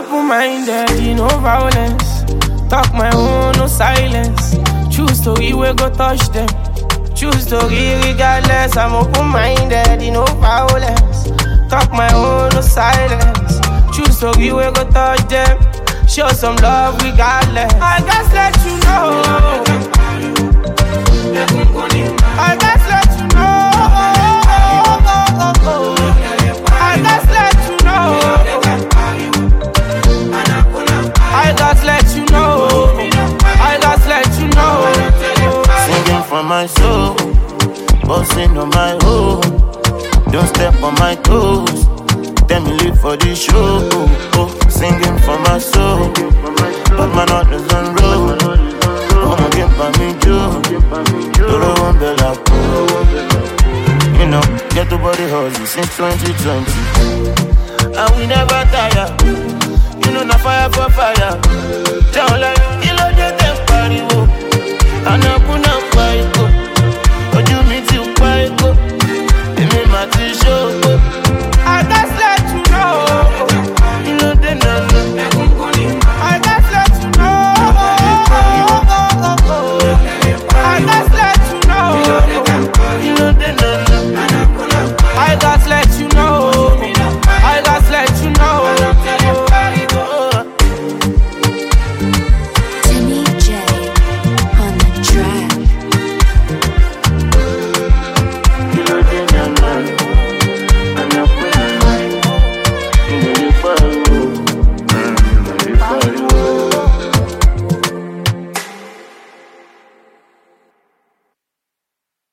open-minded, no violence. Talk my own, no silence. Choose to we go touch them. Choose to regardless. I'm open-minded, no violence. Talk my own, no silence. Choose to we go touch them. Show some love regardless. I just let you know. I just let you know. I just let you know. I just let you know. I just let you know. Singing from my soul, bossing on my own. Don't step on my toes. Tell me live for the show. Singing from my soul, but my heart is on road. I'ma get by me too. Doro won't be like you know, get the body hustle since 2020. And we never tire. You know, na fire for fire. Down like you know, they take party. And I